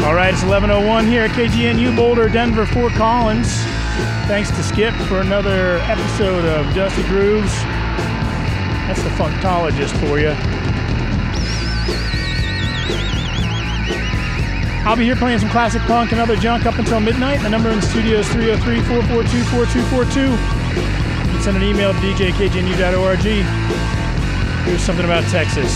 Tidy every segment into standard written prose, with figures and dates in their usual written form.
All right, it's 11:01 here at KGNU Boulder, Denver, Fort Collins. Thanks to Skip for another episode of Dusty Grooves. That's the Funktologist for you. I'll be here playing some classic punk and other junk up until midnight. The number in the studio is 303-442-4242. You can send an email to dj@kgnu.org. Here's something about Texas.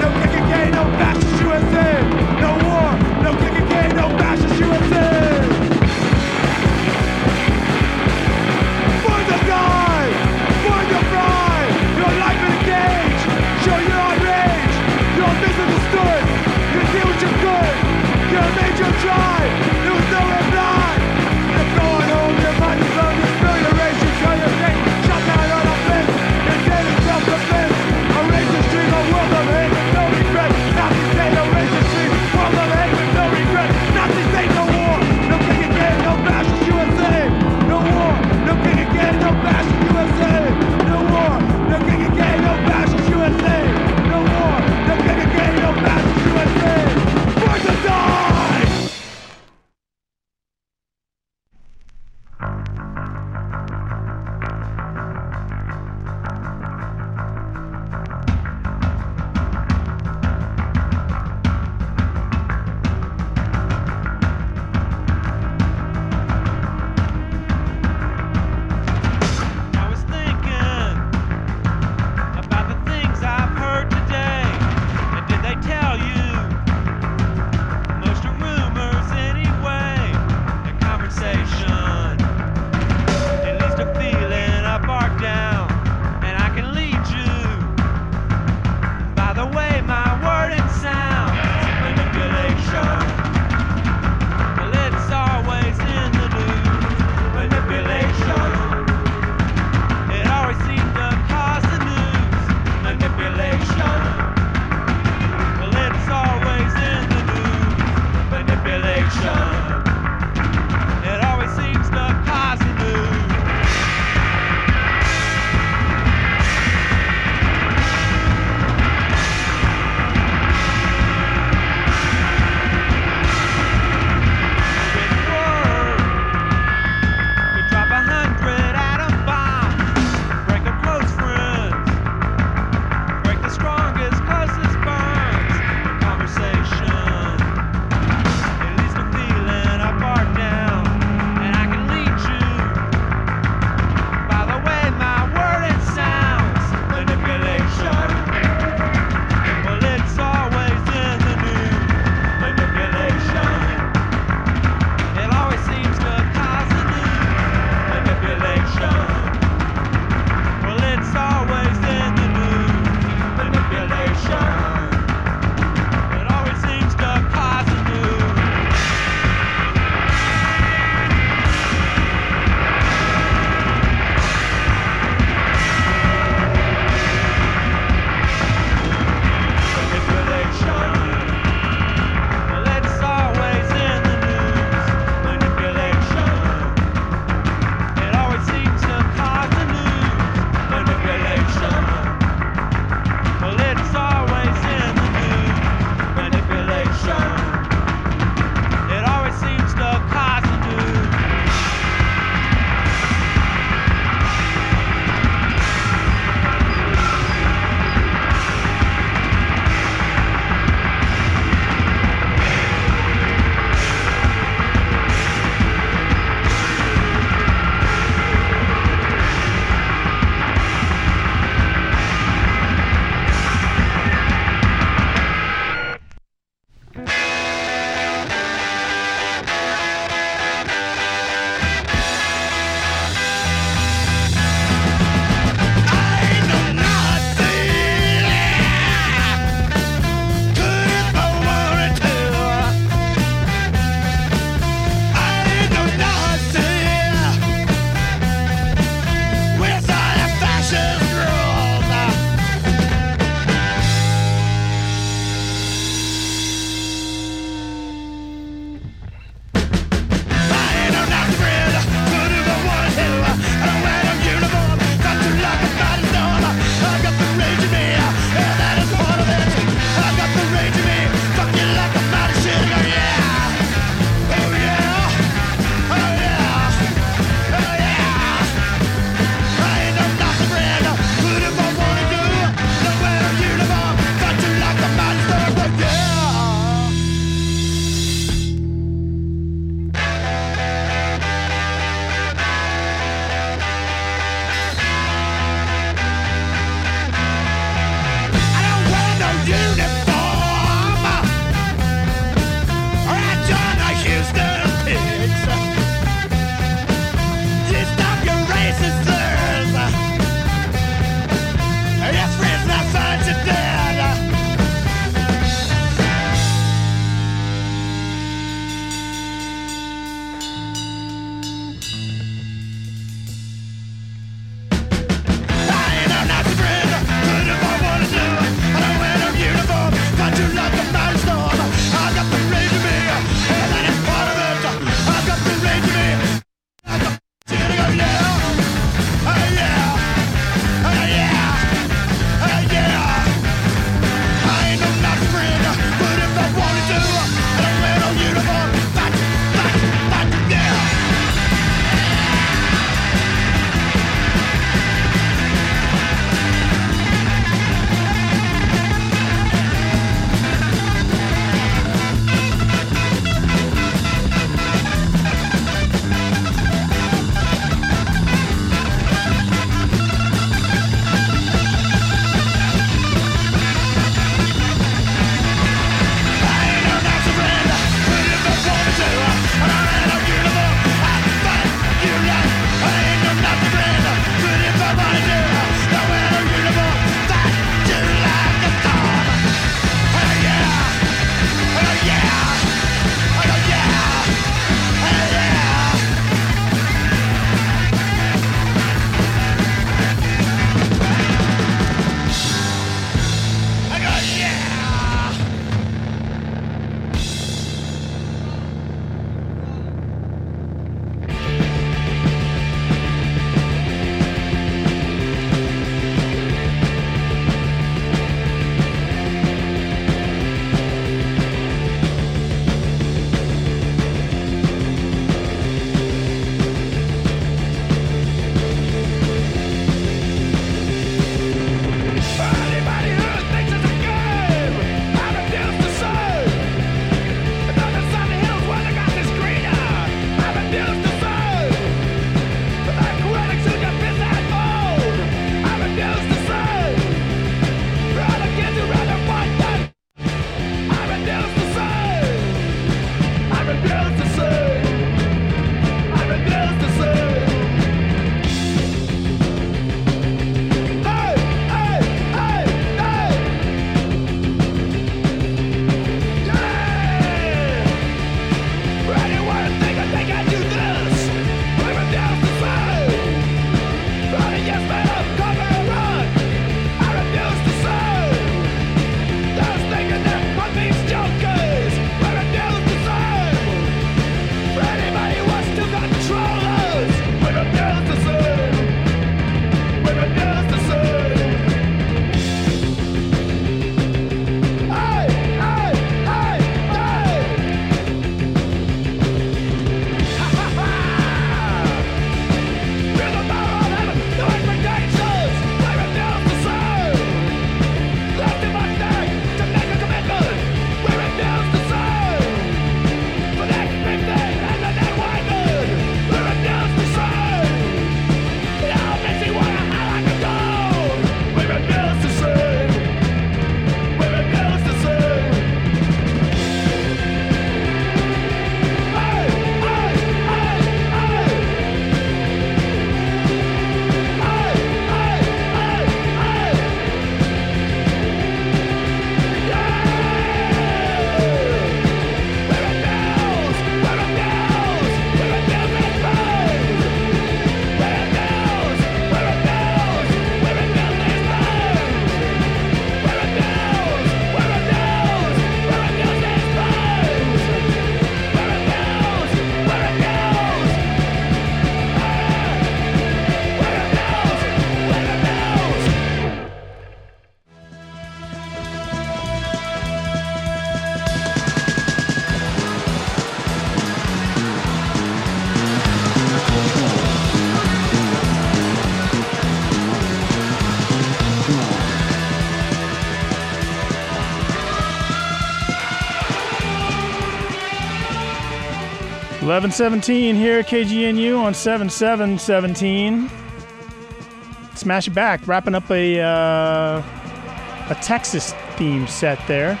11:17 here at KGNU on 7/7/17. Smash It Back, wrapping up a Texas theme set there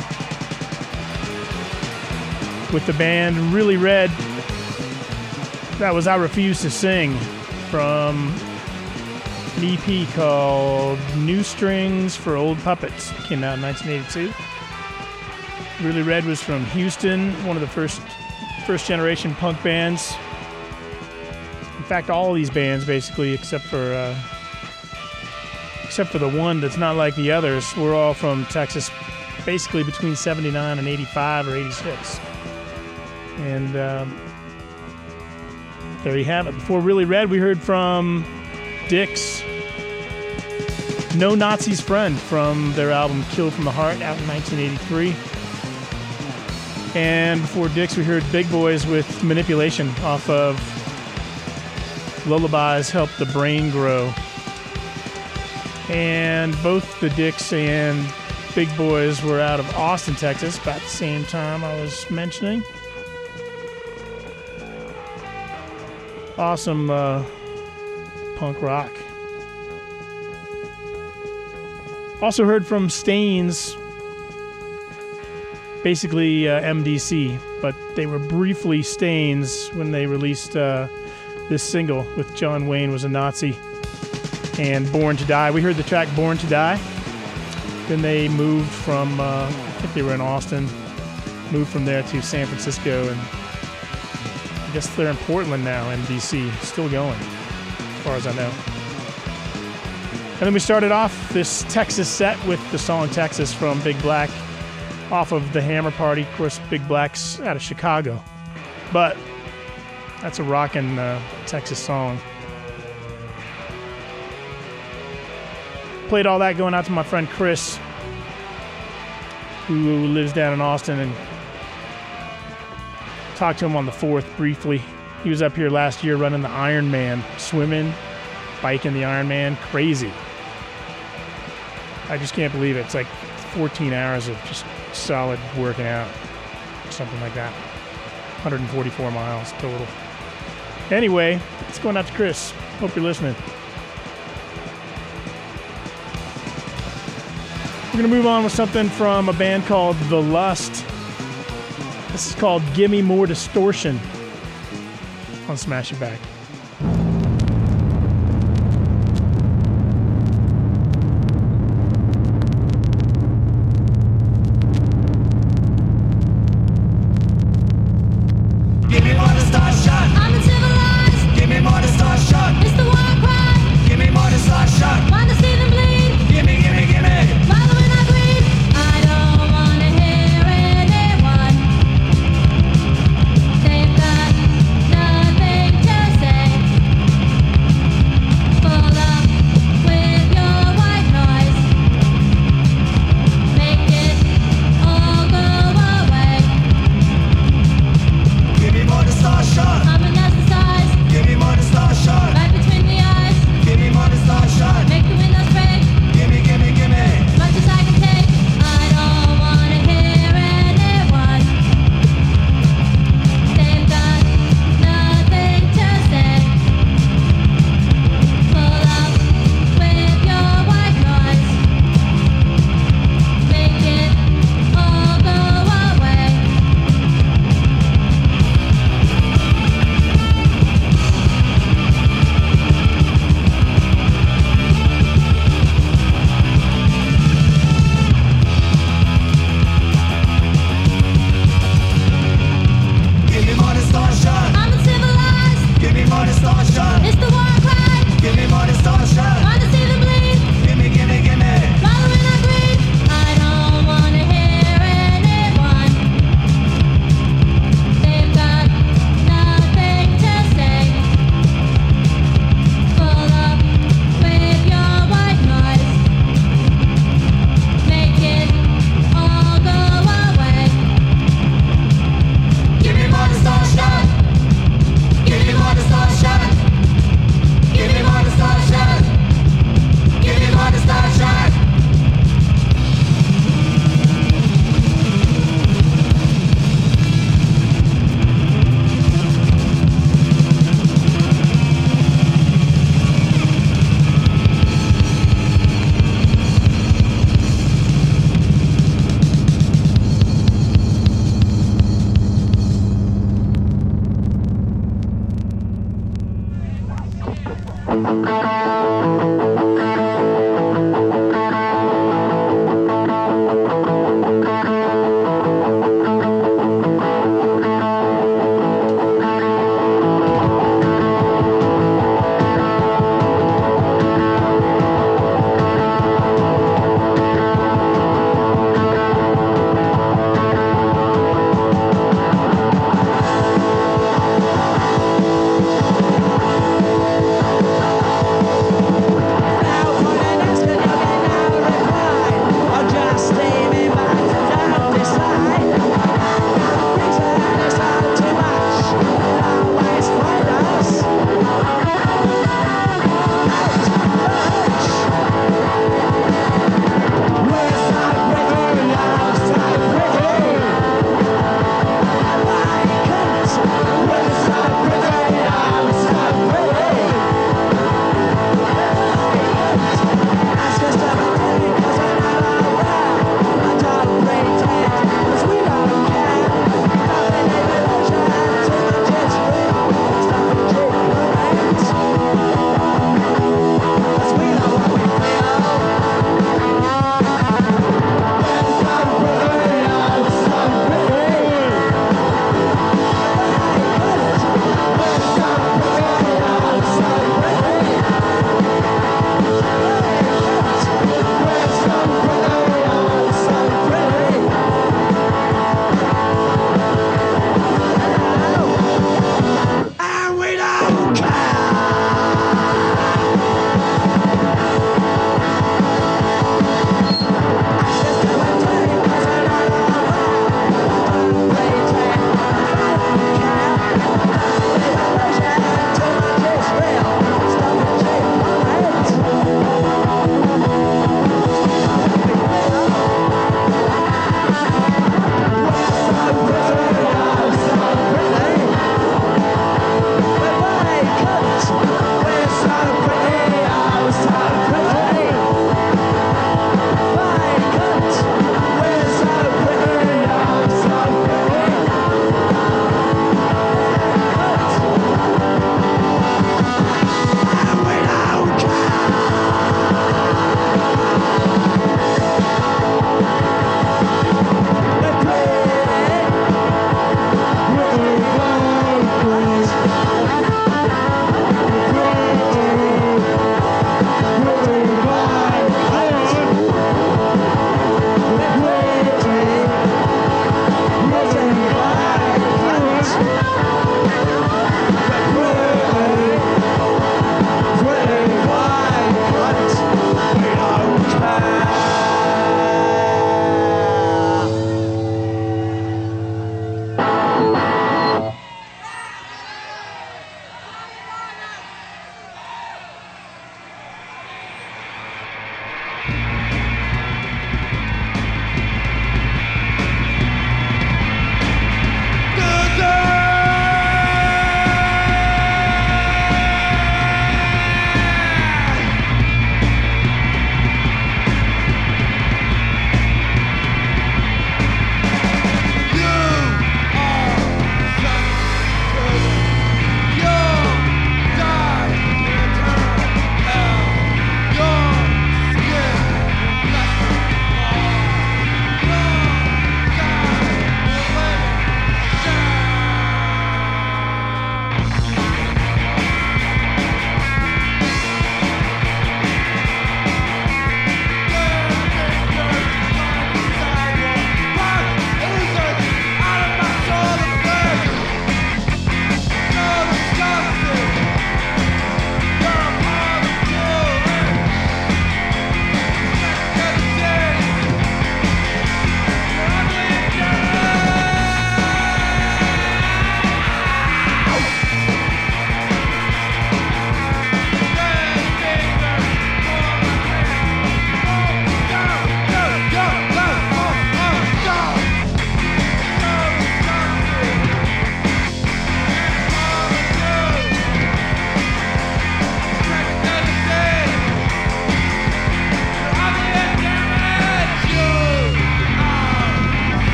with the band Really Red. That was I Refuse to Sing from an EP called New Strings for Old Puppets. Came out in 1982. Really Red was from Houston, one of the first generation punk bands. In fact, all of these bands basically, except for the one that's not like the others, we're all from Texas, basically between 79 and 85 or 86. And there you have it. Before Really Red, we heard from Dix, No Nazi's Friend, from their album Kill from the Heart, out in 1983. And before Dix, we heard Big Boys with Manipulation off of Lullabies Help the Brain Grow. And both the Dix and Big Boys were out of Austin, Texas, about the same time I was mentioning. Awesome punk rock. Also heard from Stains, basically MDC, but they were briefly Stains when they released this single with John Wayne Was a Nazi and Born to Die. We heard the track Born to Die. Then they moved from, I think they were in Austin, moved from there to San Francisco, and I guess they're in Portland now, MDC, still going, as far as I know. And then we started off this Texas set with the song Texas from Big Black, off of The Hammer Party. Of course, Big Black's out of Chicago, but that's a rockin' Texas song. Played all that going out to my friend Chris, who lives down in Austin, and talked to him on the 4th briefly. He was up here last year running the Ironman, swimming, biking the Ironman. Crazy. I just can't believe it. It's like 14 hours of just solid working out, something like that. 144 miles total. Anyway, it's going out to Chris. Hope you're listening. We're going to move on with something from a band called The Lust. This is called Gimme More Distortion on Smash It Back. They've got nothing to say.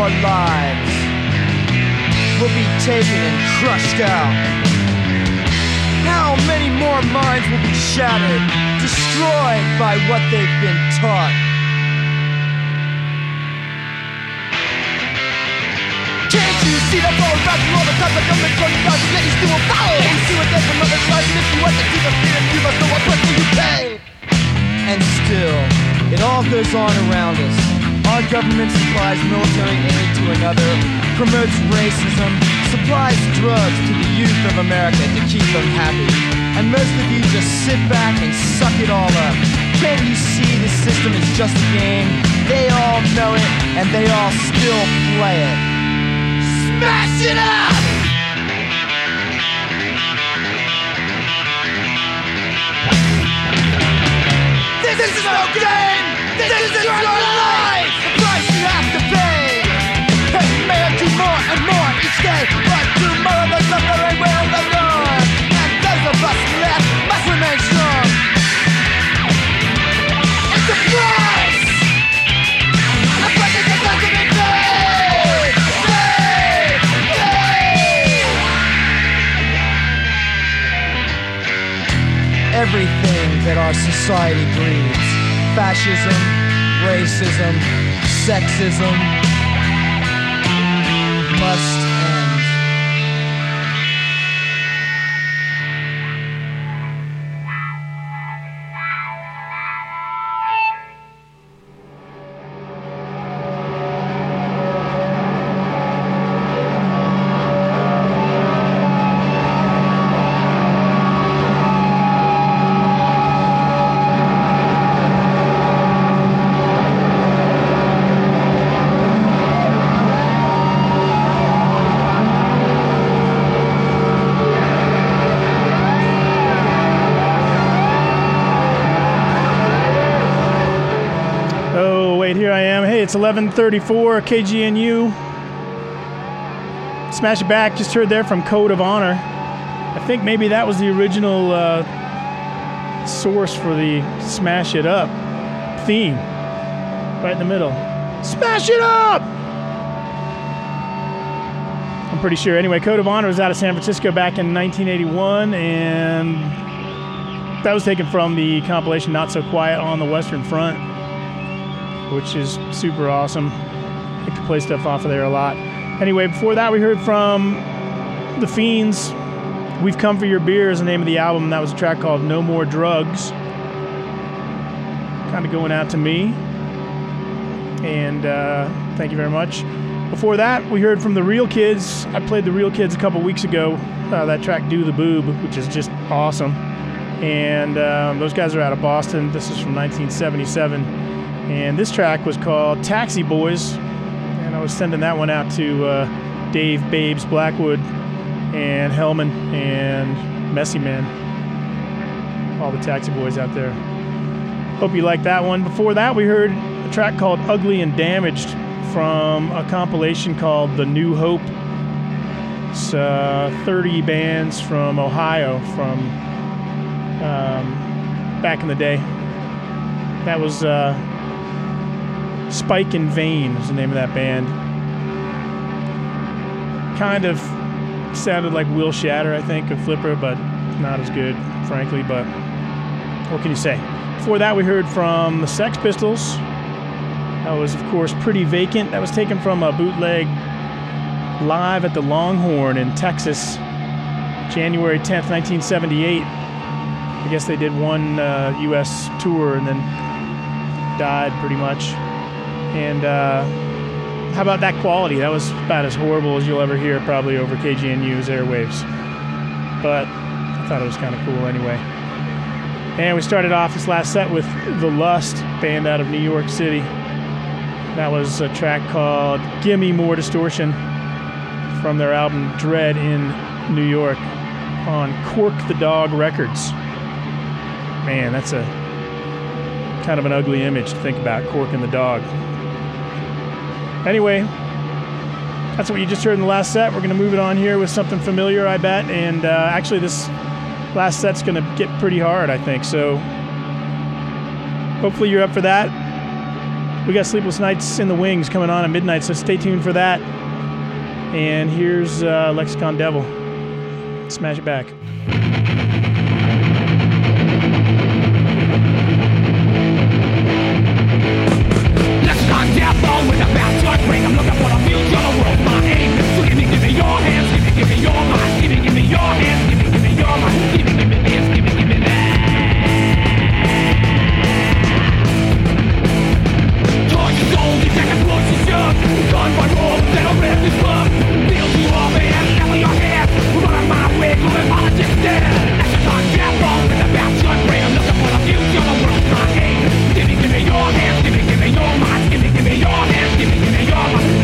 more lives will be taken and crushed out? How many more minds will be shattered, destroyed by what they've been taught? Can't you see the flow back from all the types of government controlling guys and yet you still won't follow? Can't you see what they from others' lives? And if you want to keep a freedom, you must know what price will you pay? And still, it all goes on around us. Our government supplies military aid to another, promotes racism, supplies drugs to the youth of America to keep them happy. And most of you just sit back and suck it all up. Can't you see this system is just a game? They all know it, and they all still play it. Smash it up! This is no game! This is your life! The price you have to pay! Hey, may I do more and more each day, but tomorrow the suffering will go on, and those of us left must remain strong. It's the price! A price that has to be paid! Everything that our society breeds, fascism, racism, sexism, must end. Here I am. Hey, it's 11:34 KGNU. Smash It Back. Just heard there from Code of Honor. I think maybe that was the original source for the Smash It Up theme. Right in the middle. Smash it up! I'm pretty sure. Anyway, Code of Honor was out of San Francisco back in 1981, and that was taken from the compilation Not So Quiet on the Western Front, which is super awesome. I like to play stuff off of there a lot. Anyway, before that we heard from The Fiends. We've Come For Your Beer is the name of the album. That was a track called No More Drugs. Kind of going out to me. And thank you very much. Before that, we heard from The Real Kids. I played The Real Kids a couple weeks ago. That track, Do the Boob, which is just awesome. And those guys are out of Boston. This is from 1977. And this track was called Taxi Boys, and I was sending that one out to Dave Babes Blackwood and Hellman and Messy Man, all the Taxi Boys out there. Hope you liked that one. Before that, we heard a track called Ugly and Damaged from a compilation called The New Hope. It's 30 bands from Ohio from back in the day. That was Spike and Vein was the name of that band. Kind of sounded like Will Shatter, I think, of Flipper, but not as good, frankly, but what can you say? Before that, we heard from the Sex Pistols. That was, of course, Pretty Vacant. That was taken from a bootleg live at the Longhorn in Texas, January 10th, 1978. I guess they did one U.S. tour and then died pretty much. And how about that quality? That was about as horrible as you'll ever hear probably over KGNU's airwaves. But I thought it was kind of cool anyway. And we started off this last set with The Lust, band out of New York City. That was a track called Gimme More Distortion from their album Dread in New York on Cork the Dog Records. Man, that's a kind of an ugly image to think about, Cork and the dog. Anyway, that's what you just heard in the last set. We're going to move it on here with something familiar, I bet. And actually, this last set's going to get pretty hard, I think. So hopefully you're up for that. We got Sleepless Nights in the Wings coming on at midnight, so stay tuned for that. And here's Lexicon Devil. Smash it back. Lexicon Devil with a bastard ring. I'm looking for the future of the world. My aim is to give me your hands. Give me your mind. Give me your hands. Give me your mind. Give me this. Give me that. Your soul, you take a push and shove. Gun by roll, then I'll rip this club. Feel you up and level your head. Run on my way, moving politics dead. Lexicon Devil with a bastard ring. I'm looking for the future of the world. My aim. Give me your hands. Give me your mind. Give me your hands. Give me your mind.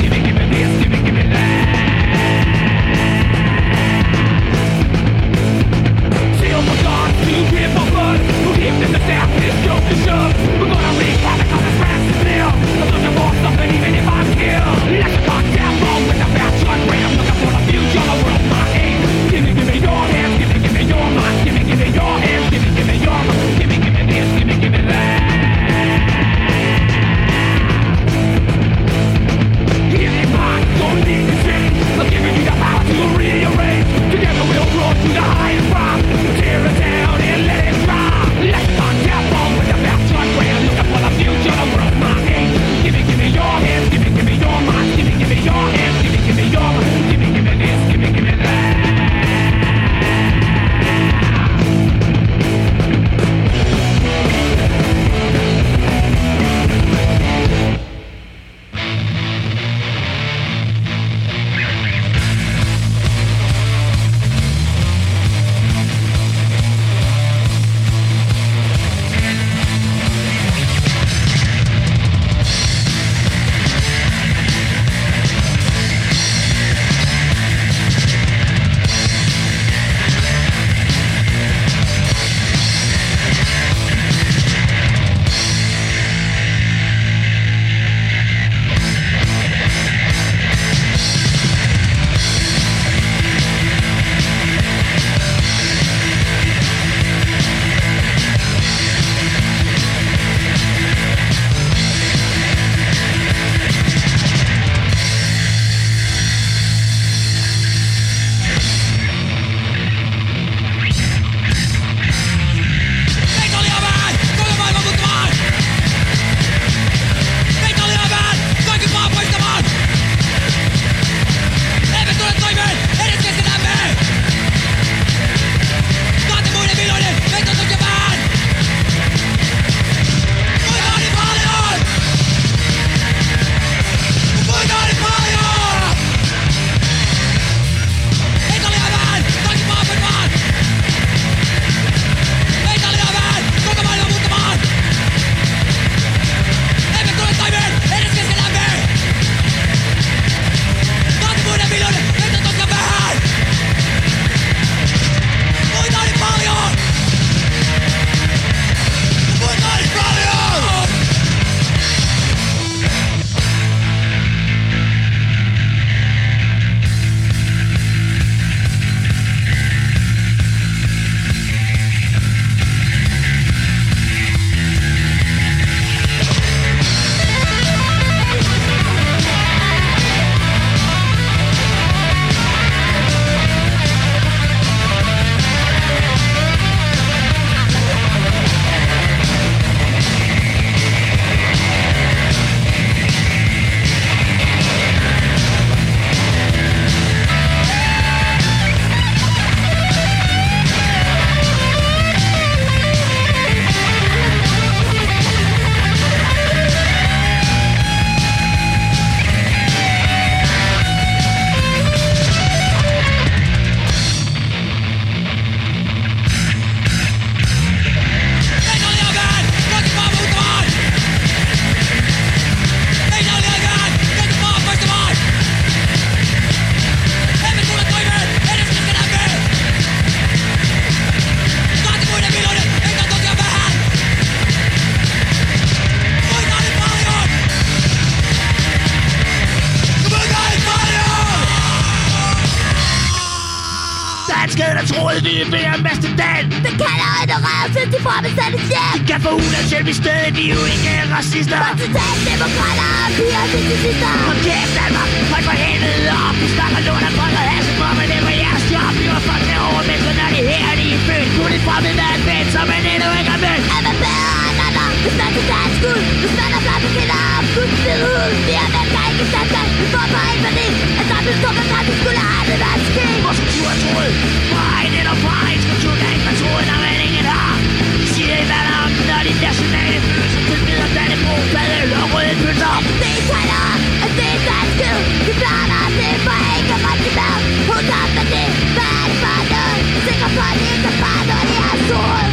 danskhed, der troede vi er ved at meste dagen. Det kalder en røvsød, de får mig sendes hjem. De kan få 100 selv i stedet, vi er jo ikke racister. Socialdemokrater og piraticister. Hold kæft Danmark, hold for helvede op. Vi snakker lort af folk og hasse på, men det var jeres job. Vi var fucking herovre, men så når de her, de er født. Kun et fremmed med en ven, som man endnu ikke har mødt. Er man bedre end andre, hvis man kan tage en skud. Hvis man er flamme kinder op, Guds hvide hud. Vi er mennesker, ikke standard. Vi får bare en værdi. At der blev stået med sig, det skulle aldrig være sket. Vores kultur er troet. Bare en eller bare en kultur, der ikke var troet, når man ingen har. De siger i hvad om, når de nationale følelser tilbyder Dannebro, fadøl og røde pølser. Det er tegner, at det er danskhed. Vi blander det for ikke at rette med. Hun tager med det, hvad er det for noget? Sikker på, at det ikke er bare, når det er sol.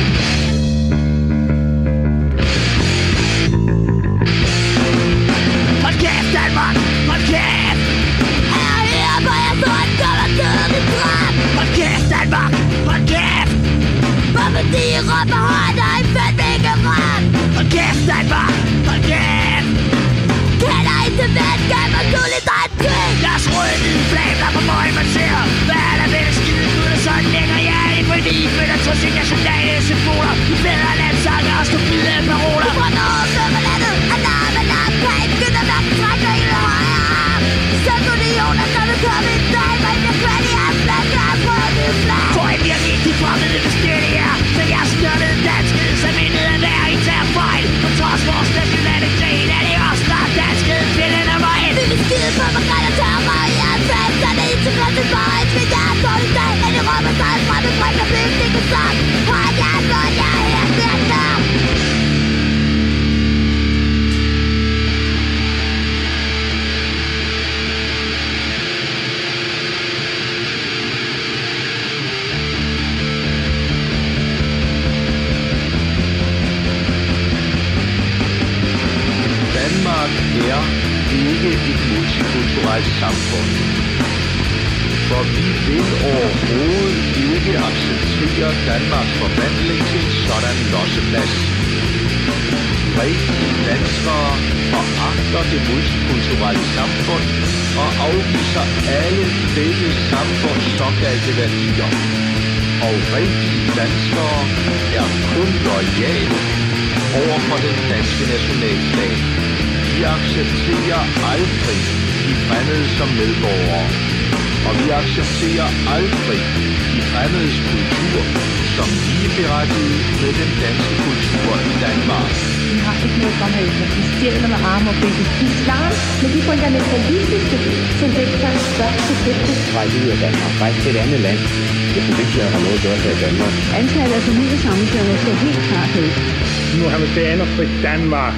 Hold kæft Danmark, hold kæft. Her, hvor jeg så en kommer til mit drøm. Hold kæft Danmark, hold kæft. Hvorfor de råber højt, og I fandme ikke ret. Hold kæft Danmark, hold kæft. Kender I til venskab og solidaritet? Lad os røde hvide flag, der på møg man ser. Hvad er der ved at skide ud og sådan længere? Jeg er ikke fordi I føler til sine nationale symboler. I bedre landsanger og stupide paroler. Fra noget før landet, og larm, kan ikke begynde at være betrækker i det højre arm. Selv unioner, der vil komme en dag, hvor I bliver kvæld i af flasker og prøve nye flag. For I bliver ikke de fremmede bestillige her. Så jeg størtede danskhed, som I ned at være. I tager fejl. På trods vores nationale gren, er det også der danskhed fælden af vejen. Vi vil skide på, hvor græd og tørre, og jeg er fast, så det er ikke så godt til for en svig, jeg er dårlig dag. Men det råber sig fra med frygt og blik, det kan sagt. Hold jeg er godt, jeg er her, det er der. Danmark er ikke et multikulturelt samfund. For vi vil overhovedet ikke acceptere Danmarks forvandling til en sådan losseplads. Rigtige danskere foragter det multikulturelle samfund og afviser alle dette samfunds såkaldte værdier. Og rigtige danskere er kun loyale over for den danske nationalstat. Vi accepterer aldrig de fremmede som medborgere, og vi accepterer aldrig de fremmedes kultur som ligeberettiget med den danske kultur i Danmark. Vi har ikke noget fremhævelse. Vi stjæler med arme og ben. Islam med de fundamentalistiske tendenser gør til det. Rejse ud af Danmark. Rejse til et andet land. Jeg synes ikke, jeg har noget at gøre her i Danmark. Antallet af familiesammenføringer skal helt klart ud. Mohammedanerfrit Danmark.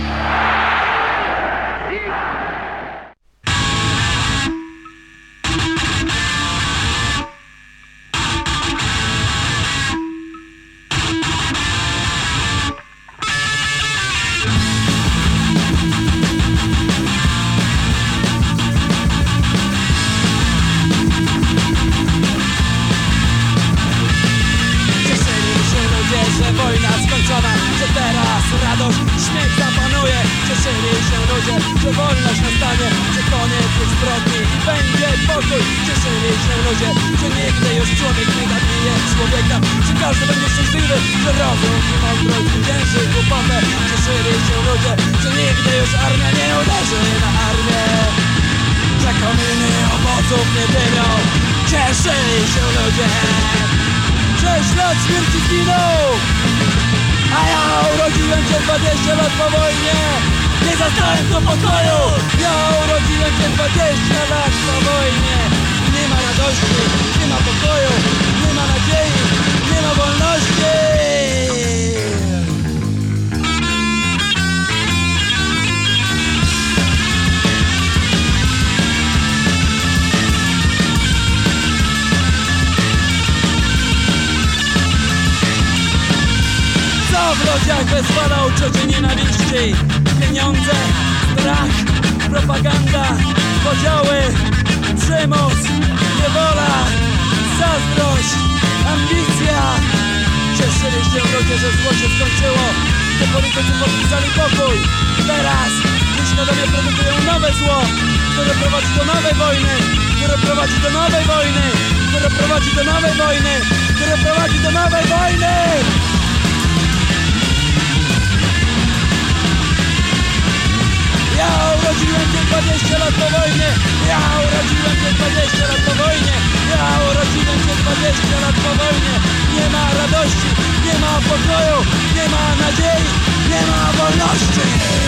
Wojna skończona, że teraz radość, śmiech zapanuje. Cieszyli się ludzie, że wolność nastanie, że koniec jest zbrodni i będzie pokój. Cieszyli się ludzie, że nigdy już człowiek nie zabije człowieka, że każdy będzie szczęśliwy, że rozum i mądrość zwycięży głupotę. Cieszyli się ludzie, że nigdy już armia nie uderzy na armię, że kominy owoców nie dymią. Cieszyli się ludzie, 6 lat śmierci zginął, a ja urodziłem się 20 lat po wojnie. Nie zastałem do pokoju. Ja urodziłem się 20 lat po wojnie. Nie ma radości, nie ma pokoju, nie ma nadziei, nie ma wolności. Co w ludziach wyzwala uczucie nienawiści? Pieniądze, strach, propaganda, podziały, przymus, niewola, zazdrość, ambicja. Cieszyli się ludzie, że zło się skończyło, że politycy podpisali pokój. Teraz nieświadomie produkują nowe zło, które prowadzi do nowej wojny. które prowadzi do nowej wojny, które prowadzi do nowej wojny, które prowadzi do nowej wojny. Ja urodziłem się 20 lat po wojnie, ja urodziłem się 20 lat po wojnie, ja urodziłem się 20 lat po wojnie. Nie ma radości, nie ma pokoju, nie ma nadziei, nie ma wolności.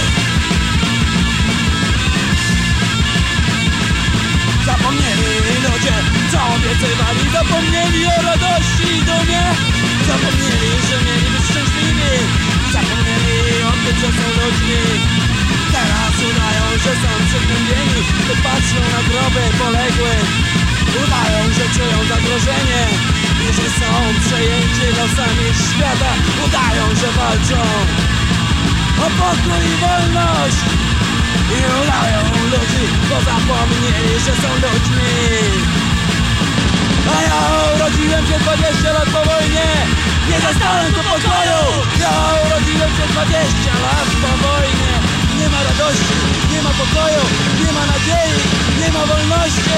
Zapomnieli ludzie, co obiecywali, zapomnieli o radości i dumie. Zapomnieli, że mieli być szczęśliwi, zapomnieli o tym, że są ludźmi. Teraz udają, że są przygnębieni, gdy patrzą na groby poległych. Udają, że czują zagrożenie i że są przejęci losami świata. Udają, że walczą o pokój i wolność. I udają ludzi, bo zapomnieli, że są ludźmi. A ja urodziłem się 20 lat po wojnie, nie zastałem tu pokoju. Ja urodziłem się 20 lat po wojnie. Nie ma radości, nie ma pokoju, nie ma nadziei, nie ma wolności.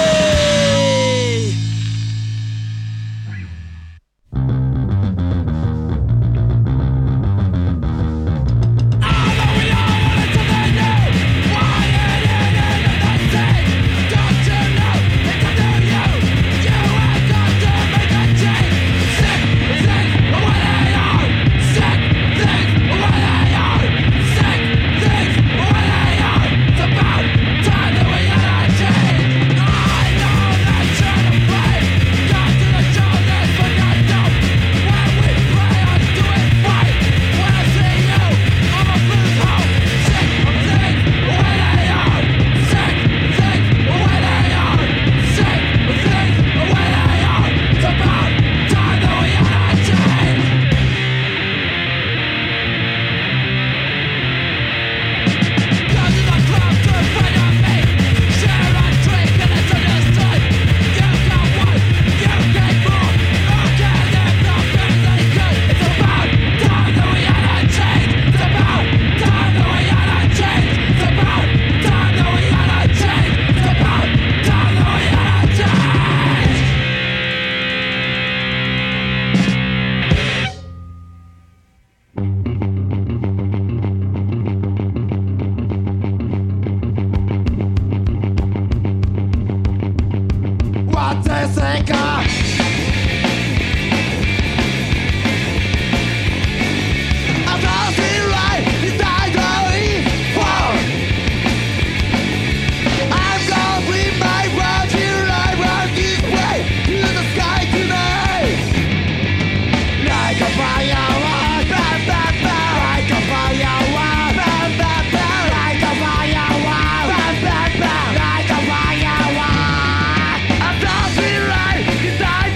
Die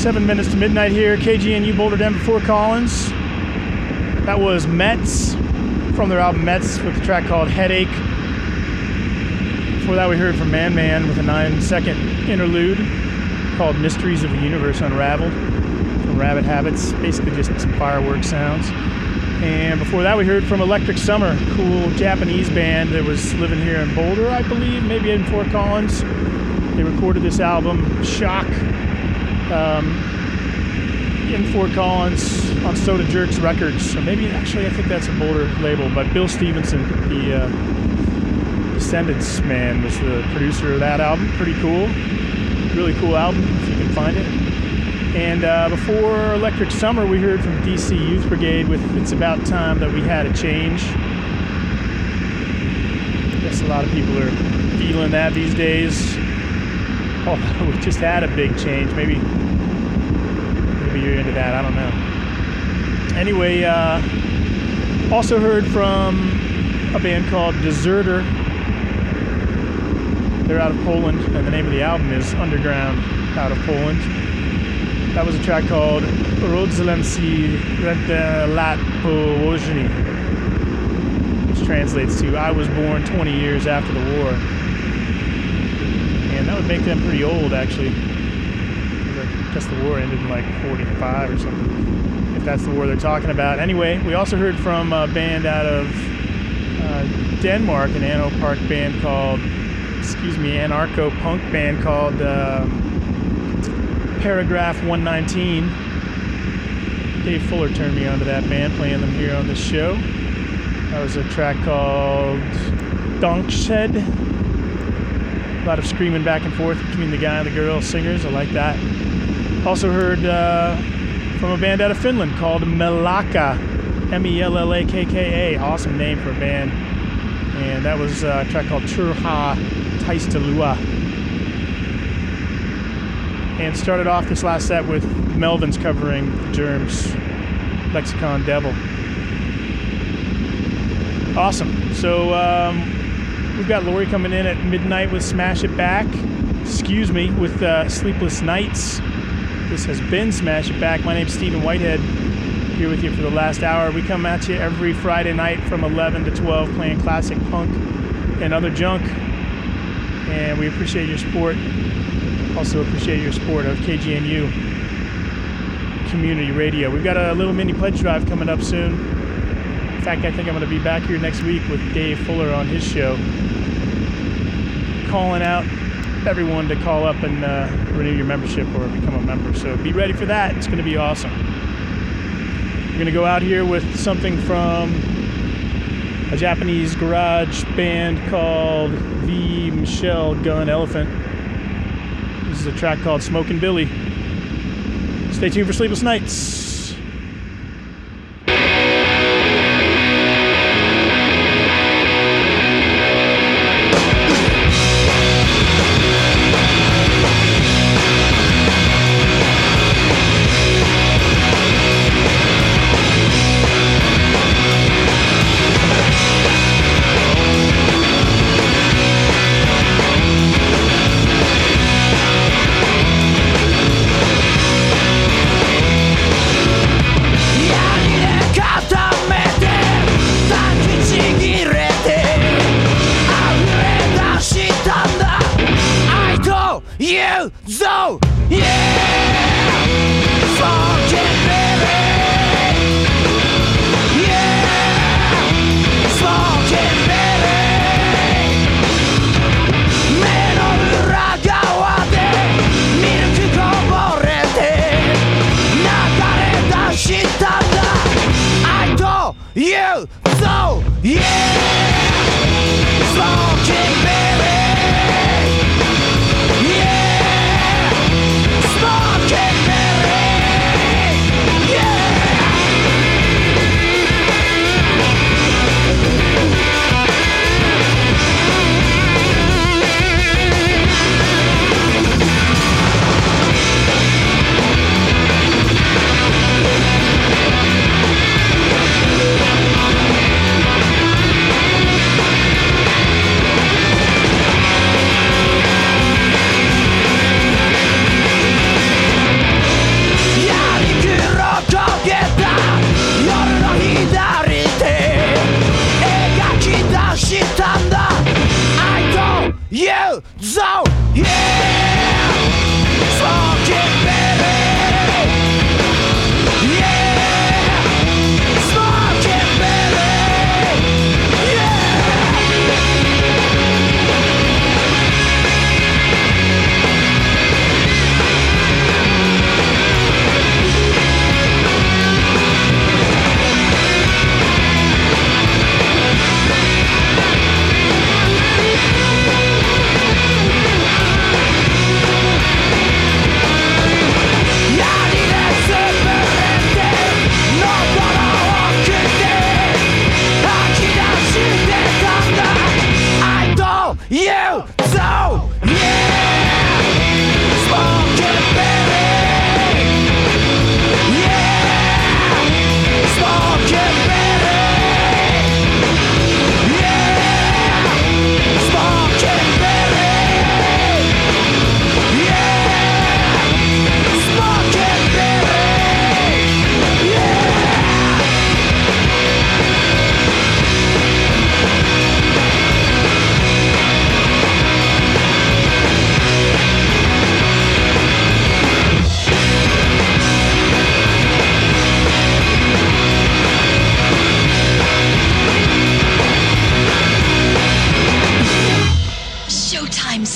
7 minutes to midnight here. KGNU Boulder, Denver, Fort Collins. That was Mets from their album Mets with a track called Headache. Before that, we heard from Man Man with a 9-second interlude called Mysteries of the Universe Unraveled from Rabbit Habits, basically just some fireworks sounds. And before that, we heard from Electric Summer, cool Japanese band that was living here in Boulder, I believe, maybe in Fort Collins. They recorded this album, Shock, in Fort Collins on Soda Jerks Records. So maybe, actually, I think that's a Boulder label. But Bill Stevenson, the Descendants man, was the producer of that album. Pretty cool. Really cool album, if you can find it. And before Electric Summer, we heard from DC Youth Brigade with It's About Time That We Had a Change. I guess a lot of people are feeling that these days. Oh, we just had a big change. Maybe you're into that. I don't know. Anyway, also heard from a band called Deserter. They're out of Poland, and the name of the album is Underground out of Poland. That was a track called Rodzelenci Rente Lat Położni, which translates to I was born 20 years after the war. And that would make them pretty old, actually. I guess the war ended in like 45 or something, if that's the war they're talking about. Anyway, we also heard from a band out of Denmark, an anarcho-punk band called, anarcho-punk band called Paragraph 119. Dave Fuller turned me onto that band, playing them here on the show. That was a track called Dunkshed. A lot of screaming back and forth between the guy and the girl singers. I like that. Also heard from a band out of Finland called Mellakka. Mellakka. Awesome name for a band. And that was a track called Turha Taistelua. And started off this last set with Melvins covering Germs' Lexicon Devil. Awesome. So we've got Lori coming in at midnight with Smash It Back. With Sleepless Nights. This has been Smash It Back. My name's Stephen Whitehead, here with you for the last hour. We come at you every Friday night from 11 to 12 playing classic punk and other junk. And we appreciate your support. Also appreciate your support of KGNU Community Radio. We've got a little mini pledge drive coming up soon. In fact, I think I'm going to be back here next week with Dave Fuller on his show, calling out everyone to call up and renew your membership or become a member. So be ready for that. It's going to be awesome. We're going to go out here with something from a Japanese garage band called V. Michelle Gun Elephant. This is a track called Smokin' Billy. Stay tuned for Sleepless Nights.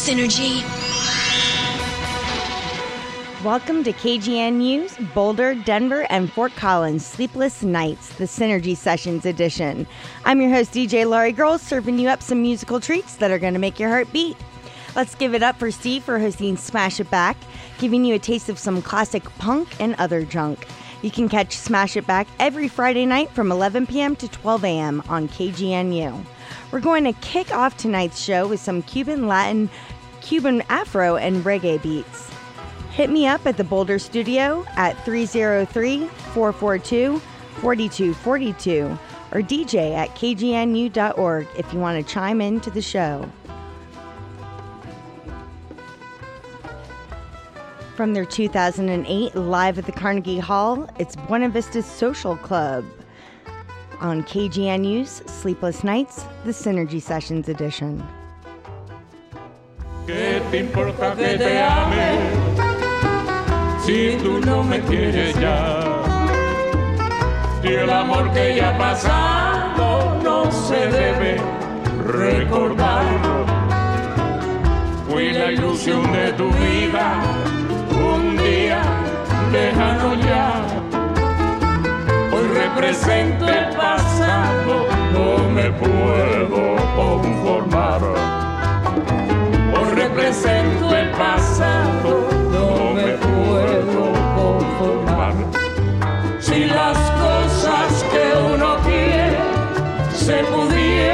Synergy. Welcome to KGNU's Boulder, Denver, and Fort Collins Sleepless Nights, the Synergy Sessions edition. I'm your host, DJ Laurie Girls, serving you up some musical treats that are going to make your heart beat. Let's give it up for Steve for hosting Smash It Back, giving you a taste of some classic punk and other junk. You can catch Smash It Back every Friday night from 11 p.m. to 12 a.m. on KGNU. We're going to kick off tonight's show with some Cuban Latin, Cuban Afro, and reggae beats. Hit me up at the Boulder studio at 303-442-4242 or DJ at kgnu.org if you want to chime into the show. From their 2008 Live at the Carnegie Hall, it's Buena Vista Social Club on KGNU's Sleepless Nights, the Synergy Sessions edition. ¿Qué te importa que te ame si tú no me quieres ya? Si el amor que ya ha pasado no se debe recordarlo. Fui la ilusión de tu vida, un día lejano ya. Hoy represento el pasado, no me puedo conformar. Hoy represento el pasado, no me puedo conformar. Si las cosas que uno quiere se pudieran